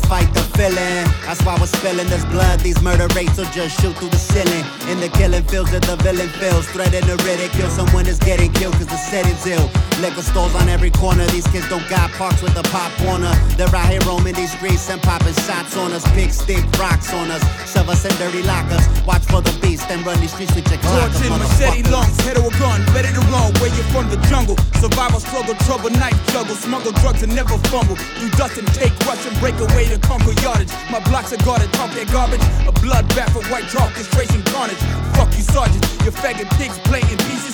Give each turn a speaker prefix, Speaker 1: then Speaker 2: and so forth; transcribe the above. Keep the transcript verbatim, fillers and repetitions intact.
Speaker 1: fight the feeling. That's why we're spilling this blood. These murder rates will just shoot through the ceiling. In the killing fields that the villain feels. Threaten to ridicule someone is getting killed cause the setting's ill. Liquor stores on every corner. These kids don't got parks with a pop corner. They're out here roaming these streets and popping shots on us. Big stick rocks on us. Shove us in dirty lockers. Watch for the beast and run these streets with your clockers.
Speaker 2: Torch in machete lungs, head or a gun, ready to run. Where you from the jungle? Survival struggle, trouble, night juggle. Smuggle drugs and never fumble. Do dust and take rush and break away to conquer yardage. My blocks are guarded, talk that garbage. A bloodbath of white chalk is tracing carnage. Fuck you, sergeant. Your faggot pigs play in pieces.